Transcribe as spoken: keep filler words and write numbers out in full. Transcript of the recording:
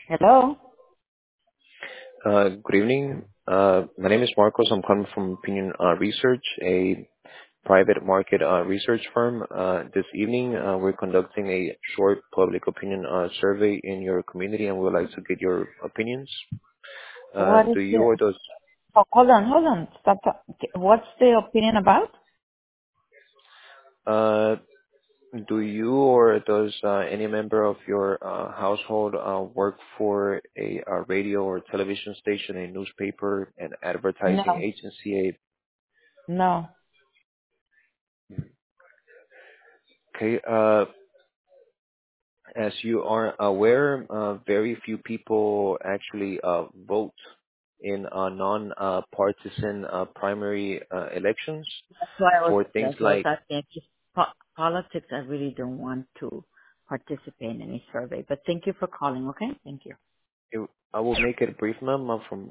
Hello? Uh, Good evening. Uh, My name is Marcos. I'm calling from Opinion uh, Research, a private market uh, research firm. Uh, This evening, uh, we're conducting a short public opinion uh, survey in your community, and we would like to get your opinions. Uh, What is Do you the... or does Oh, hold on, hold on. Stop. talk- What's the opinion about? uh, do you or does uh, any member of your uh, household uh, work for a uh, radio or television station, a newspaper, an advertising No. agency? No. a- Okay. uh, As you are aware, uh, very few people actually uh, vote in uh, non-partisan uh, primary uh, elections That's why I was, for things that's why I was like asking. Just po- politics, I really don't want to participate in any survey. But thank you for calling, okay? Thank you. it, I will make it brief, ma'am. uh, From